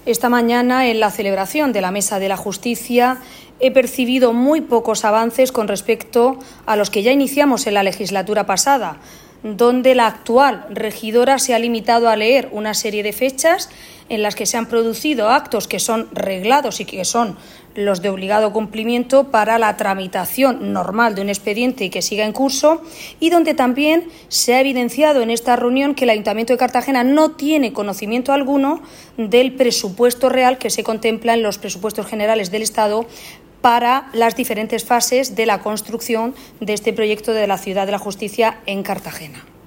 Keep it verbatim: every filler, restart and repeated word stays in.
Esta mañana, en la celebración de la Mesa de la Justicia, he percibido muy pocos avances con respecto a los que ya iniciamos en la legislatura pasada, donde la actual regidora se ha limitado a leer una serie de fechas en las que se han producido actos que son reglados y que son los de obligado cumplimiento para la tramitación normal de un expediente y que siga en curso, y donde también se ha evidenciado en esta reunión que el Ayuntamiento de Cartagena no tiene conocimiento alguno del presupuesto real que se contempla en los presupuestos generales del Estado para las diferentes fases de la construcción de este proyecto de la Ciudad de la Justicia en Cartagena.